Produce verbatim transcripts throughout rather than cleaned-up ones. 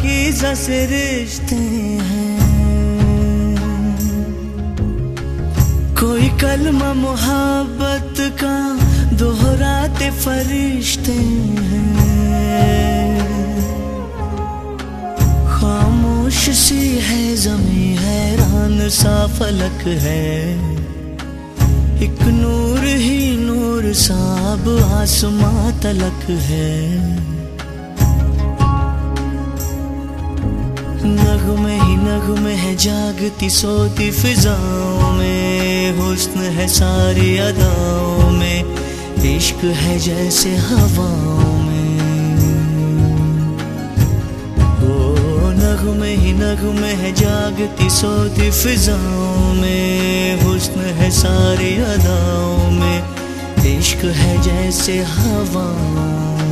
पाकीज़ा से रिश्ते हैं, कोई कलमा मोहब्बत का दोहराते फरिश्ते हैं। खामोश सी है ज़मीं, हैरान सा फलक है, एक नूर ही नूर सा अब आसमां तलक है। नगमे ही नगमे है जागती सोती फिजाओं में, हुस्न है सारी अदाओं में, इश्क है जैसे हवाओं में। ओ नगमे ही नगमे है जागती सोती फिजाओं में, हुस्न है सारी अदाओं में, इश्क है जैसे हवाओं।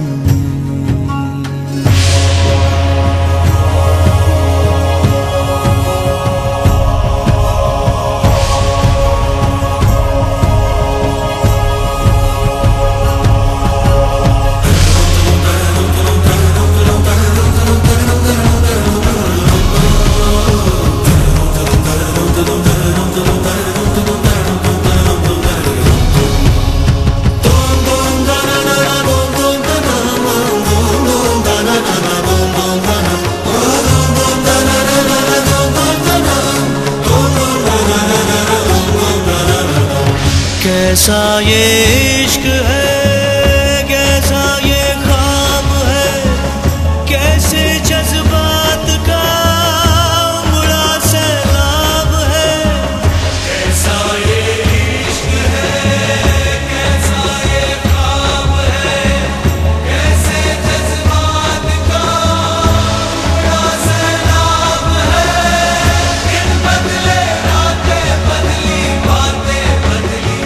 कैसा ये इश्क है, कैसा ये ख्वाब है, कैसे जज्बात का उमड़ा सैलाब है। कैसा ये इश्क है, कैसा ये ख्वाब है, कैसे जज्बात का उमड़ा सैलाब है। इन बदले रातें बदली बातें बदली,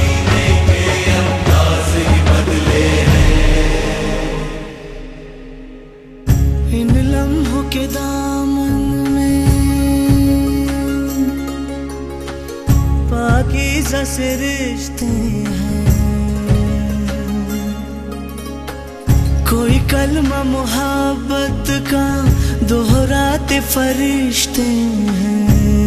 इन लम्हों के दामन में पाकीज़ा से रिश्ते हैं, कोई कलमा मोहब्बत का दोहराते फरिश्ते हैं।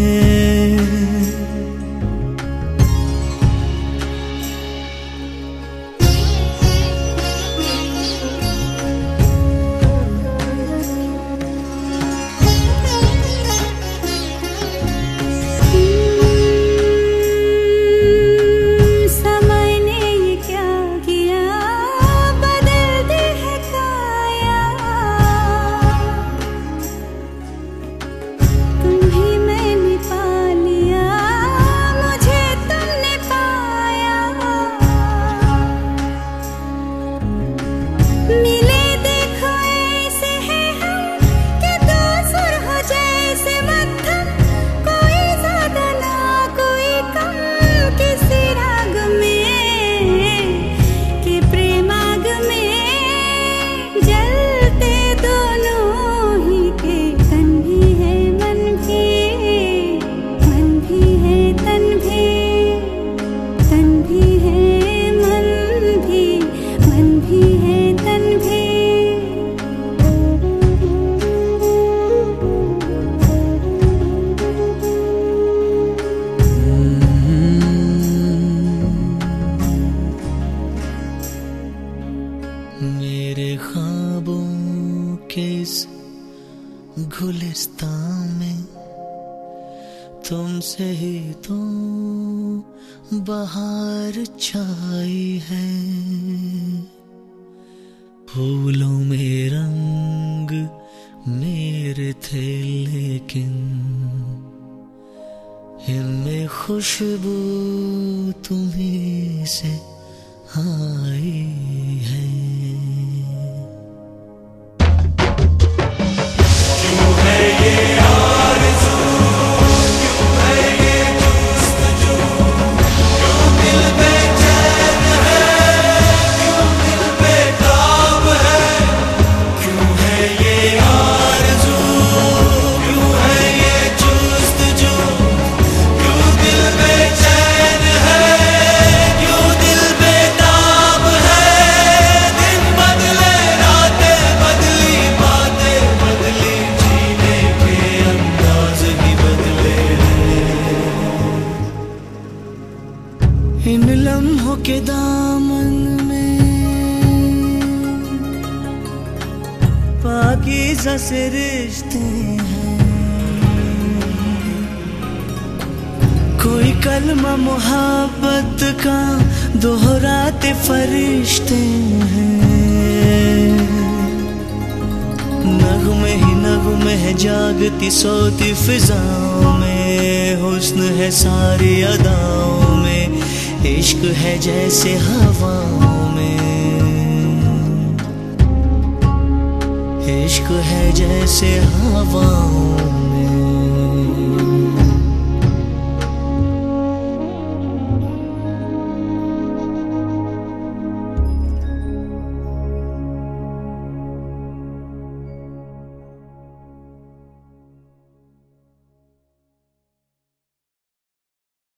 मेरे ख्वाबों के इस गुलिस्तान में तुमसे ही तो बहार छाई है। फूलों में रंग मेरे थे लेकिन इनमें खुशबू तुम्हीं से आई है। क्यों है ये आरज़ू, क्यों है ये जुस्तजू, क्यों दिल बेचैन है, क्यों दिल बेताब है। क्यों है ये आरज़ू, क्यों है ये जुस्तजू, क्यों दिल बेचैन है, क्यों दिल बेताब पाकीज़ा से रिश्ते हैं। कोई कलमा मोहब्बत का दोहराते फरिश्ते हैं। नगमे ही नगमे है जागती सोती फिजाओं में, हुस्न है सारी अदाओं में, इश्क है जैसे हवाओं में, इश्क है जैसे हवाओं